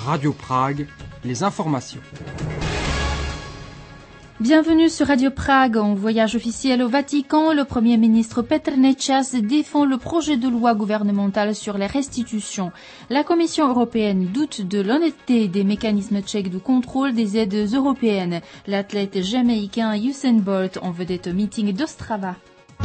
Radio Prague, les informations. Bienvenue sur Radio Prague. En voyage officiel au Vatican, le Premier ministre Petr Nečas défend le projet de loi gouvernemental sur les restitutions. La Commission européenne doute de l'honnêteté des mécanismes tchèques de contrôle des aides européennes. L'athlète jamaïcain Usain Bolt en vedette au meeting d'Ostrava.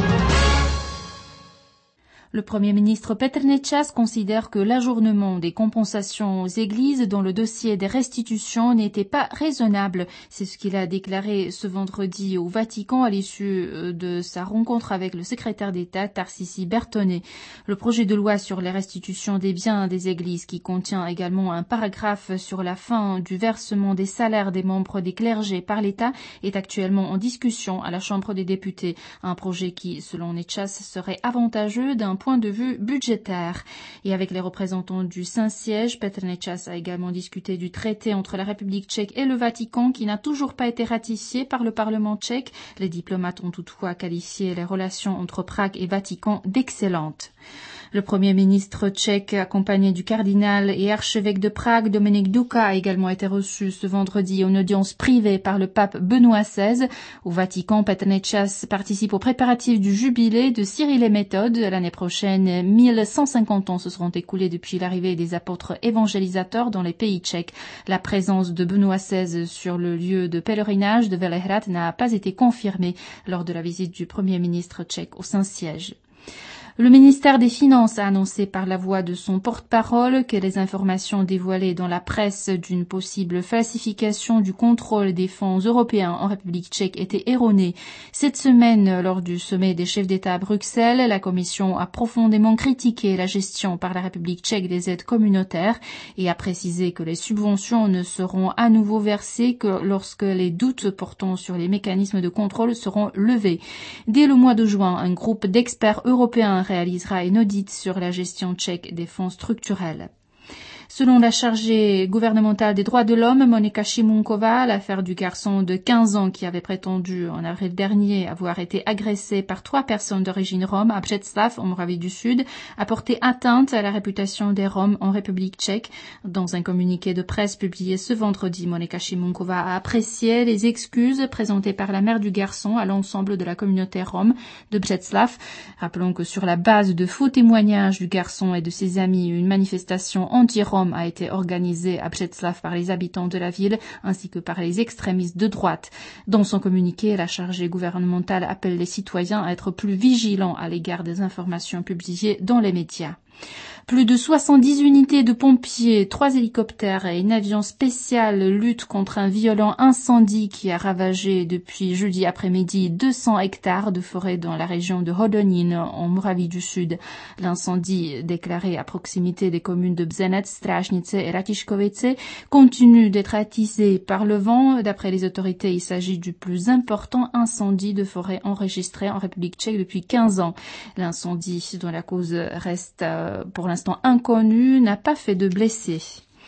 Le Premier ministre Petr Nečas considère que l'ajournement des compensations aux églises dans le dossier des restitutions n'était pas raisonnable. C'est ce qu'il a déclaré ce vendredi au Vatican à l'issue de sa rencontre avec le secrétaire d'État Tarcísí Bertone. Le projet de loi sur les restitutions des biens des églises, qui contient également un paragraphe sur la fin du versement des salaires des membres des clergés par l'État, est actuellement en discussion à la Chambre des députés. Un projet qui, selon Nečas, serait avantageux d'un point de vue budgétaire. Et avec les représentants du Saint-Siège, Petr Nečas a également discuté du traité entre la République tchèque et le Vatican qui n'a toujours pas été ratifié par le Parlement tchèque. Les diplomates ont toutefois qualifié les relations entre Prague et Vatican d'excellentes. Le Premier ministre tchèque, accompagné du cardinal et archevêque de Prague, Dominik Duka, a également été reçu ce vendredi en audience privée par le pape Benoît XVI. Au Vatican, Petr Nečas participe aux préparatifs du jubilé de Cyril et Méthode. L'année prochaine, 1150 ans se seront écoulés depuis l'arrivée des apôtres évangélisateurs dans les pays tchèques. La présence de Benoît XVI sur le lieu de pèlerinage de Velehrad n'a pas été confirmée lors de la visite du Premier ministre tchèque au Saint-Siège. Le ministère des Finances a annoncé par la voix de son porte-parole que les informations dévoilées dans la presse d'une possible falsification du contrôle des fonds européens en République tchèque étaient erronées. Cette semaine, lors du sommet des chefs d'État à Bruxelles, la Commission a profondément critiqué la gestion par la République tchèque des aides communautaires et a précisé que les subventions ne seront à nouveau versées que lorsque les doutes portant sur les mécanismes de contrôle seront levés. Dès le mois de juin, un groupe d'experts européens réalisera une audit sur la gestion tchèque des fonds structurels. Selon la chargée gouvernementale des droits de l'homme, Monika Šimunková, l'affaire du garçon de 15 ans qui avait prétendu en avril dernier avoir été agressé par 3 personnes d'origine rome à Břeclav, en Moravie du Sud, a porté atteinte à la réputation des Roms en République tchèque. Dans un communiqué de presse publié ce vendredi, Monika Šimunková a apprécié les excuses présentées par la mère du garçon à l'ensemble de la communauté rome de Břeclav. Rappelons que sur la base de faux témoignages du garçon et de ses amis, une manifestation anti-rome a été organisée à Břeclav par les habitants de la ville ainsi que par les extrémistes de droite. Dans son communiqué, la chargée gouvernementale appelle les citoyens à être plus vigilants à l'égard des informations publiées dans les médias. Plus de 70 unités de pompiers, 3 hélicoptères et un avion spécial luttent contre un violent incendie qui a ravagé depuis jeudi après-midi 200 hectares de forêt dans la région de Hodonín, en Moravie du Sud. L'incendie, déclaré à proximité des communes de Bzenec, Strážnice et Ratiškovice, continue d'être attisé par le vent. D'après les autorités, il s'agit du plus important incendie de forêt enregistré en République tchèque depuis 15 ans. L'incendie, dont la cause reste pour l'instant inconnue, n'a pas fait de blessés.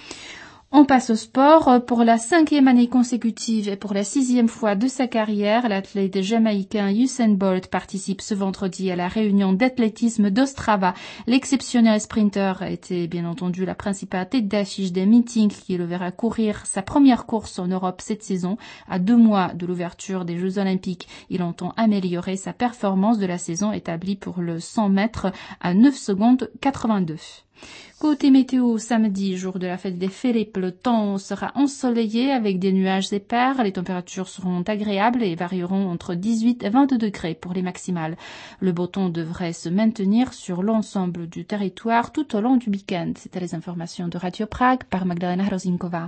On passe au sport. Pour la 5e année consécutive et pour la 6e fois de sa carrière, l'athlète jamaïcain Usain Bolt participe ce vendredi à la réunion d'athlétisme d'Ostrava. L'exceptionnel sprinter était bien entendu la principale tête d'affiche des meetings qui le verra courir sa première course en Europe cette saison. À 2 mois de l'ouverture des Jeux Olympiques, il entend améliorer sa performance de la saison établie pour le 100 mètres à 9 secondes 82. Côté météo, samedi, jour de la fête des Philippes, le temps sera ensoleillé avec des nuages épars. Les températures seront agréables et varieront entre 18 et 22 degrés pour les maximales. Le beau temps devrait se maintenir sur l'ensemble du territoire tout au long du week-end. C'était les informations de Radio Prague par Magdalena Hrozinková.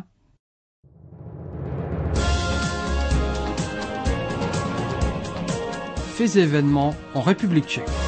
Faits et événements en République tchèque.